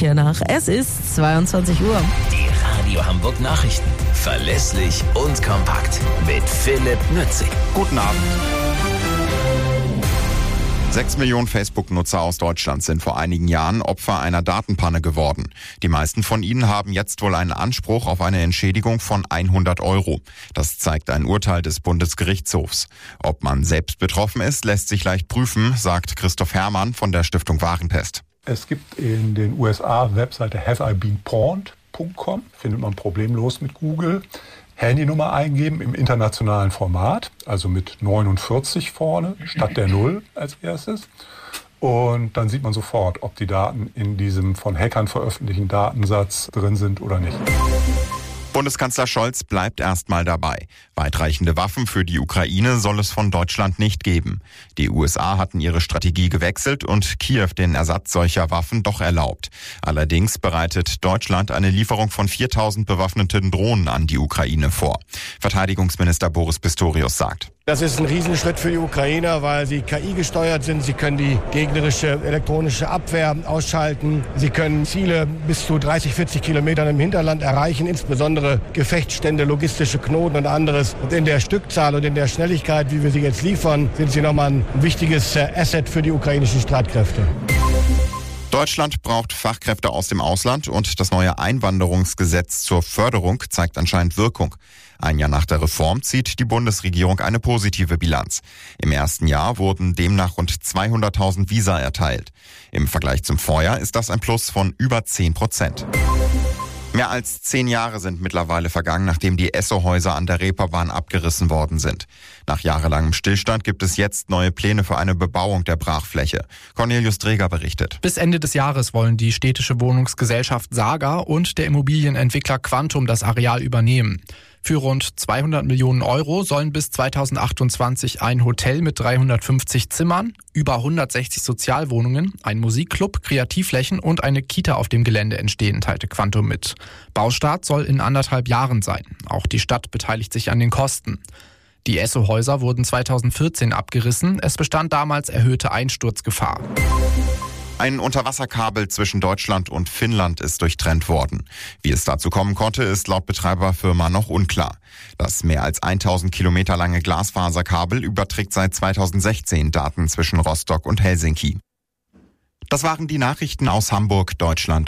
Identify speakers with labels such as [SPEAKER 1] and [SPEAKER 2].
[SPEAKER 1] hiernach. Es ist 22 Uhr.
[SPEAKER 2] Die Radio Hamburg Nachrichten. Verlässlich und kompakt. Mit Philipp Nützig.
[SPEAKER 3] Guten Abend. 6 Millionen Facebook-Nutzer aus Deutschland sind vor einigen Jahren Opfer einer Datenpanne geworden. Die meisten von ihnen haben jetzt wohl einen Anspruch auf eine Entschädigung von 100 €. Das zeigt ein Urteil des Bundesgerichtshofs. Ob man selbst betroffen ist, lässt sich leicht prüfen, sagt Christoph Herrmann von der Stiftung Warentest.
[SPEAKER 4] Es gibt in den USA Webseite haveibeenpawned.com, findet man problemlos mit Google. Handynummer eingeben im internationalen Format, also mit 49 vorne statt der 0 als erstes. Und dann sieht man sofort, ob die Daten in diesem von Hackern veröffentlichten Datensatz drin sind oder nicht.
[SPEAKER 3] Bundeskanzler Scholz bleibt erstmal dabei. Weitreichende Waffen für die Ukraine soll es von Deutschland nicht geben. Die USA hatten ihre Strategie gewechselt und Kiew den Ersatz solcher Waffen doch erlaubt. Allerdings bereitet Deutschland eine Lieferung von 4.000 bewaffneten Drohnen an die Ukraine vor. Verteidigungsminister Boris Pistorius sagt:
[SPEAKER 5] Das ist ein Riesenschritt für die Ukrainer, weil sie KI gesteuert sind. Sie können die gegnerische elektronische Abwehr ausschalten. Sie können Ziele bis zu 30, 40 Kilometern im Hinterland erreichen, insbesondere Gefechtsstände, logistische Knoten und anderes. Und in der Stückzahl und in der Schnelligkeit, wie wir sie jetzt liefern, sind sie nochmal ein wichtiges Asset für die ukrainischen Streitkräfte.
[SPEAKER 3] Deutschland braucht Fachkräfte aus dem Ausland und das neue Einwanderungsgesetz zur Förderung zeigt anscheinend Wirkung. Ein Jahr nach der Reform zieht die Bundesregierung eine positive Bilanz. Im ersten Jahr wurden demnach rund 200.000 Visa erteilt. Im Vergleich zum Vorjahr ist das ein Plus von über 10%. Mehr als 10 Jahre sind mittlerweile vergangen, nachdem die Esso-Häuser an der Reeperbahn abgerissen worden sind. Nach jahrelangem Stillstand gibt es jetzt neue Pläne für eine Bebauung der Brachfläche. Cornelius Dreger berichtet.
[SPEAKER 6] Bis Ende des Jahres wollen die städtische Wohnungsgesellschaft Saga und der Immobilienentwickler Quantum das Areal übernehmen. Für rund 200 Millionen € sollen bis 2028 ein Hotel mit 350 Zimmern, über 160 Sozialwohnungen, ein Musikclub, Kreativflächen und eine Kita auf dem Gelände entstehen, teilte Quantum mit. Baustart soll in 1,5 Jahren sein. Auch die Stadt beteiligt sich an den Kosten. Die Esso-Häuser wurden 2014 abgerissen. Es bestand damals erhöhte Einsturzgefahr.
[SPEAKER 3] Ein Unterwasserkabel zwischen Deutschland und Finnland ist durchtrennt worden. Wie es dazu kommen konnte, ist laut Betreiberfirma noch unklar. Das mehr als 1000 Kilometer lange Glasfaserkabel überträgt seit 2016 Daten zwischen Rostock und Helsinki. Das waren die Nachrichten aus Hamburg, Deutschland